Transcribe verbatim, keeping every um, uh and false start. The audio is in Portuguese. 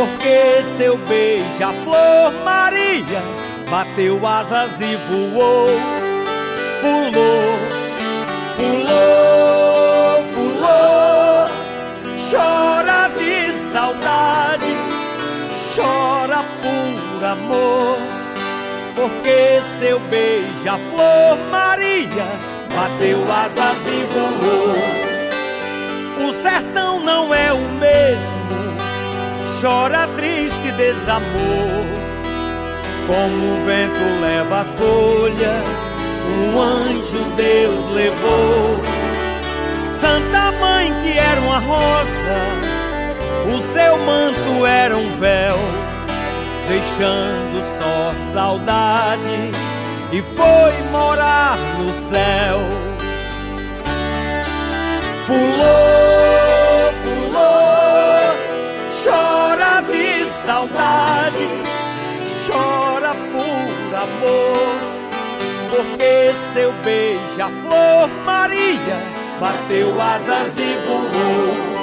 porque seu beija-flor Maria bateu asas e voou. Fulô, fulô, fulô, chora de saudade, chora por amor, porque seu beija-flor Maria bateu asas e voou. O sertão não é o mesmo, chora triste desamor. Como o vento leva as folhas, um anjo Deus levou. Santa Mãe que era uma rosa, o seu manto era um véu, deixando só saudade e foi morar no céu. Fulô, fulô, chora de saudade, chora por amor, porque seu beija-flor Maria bateu asas e voou.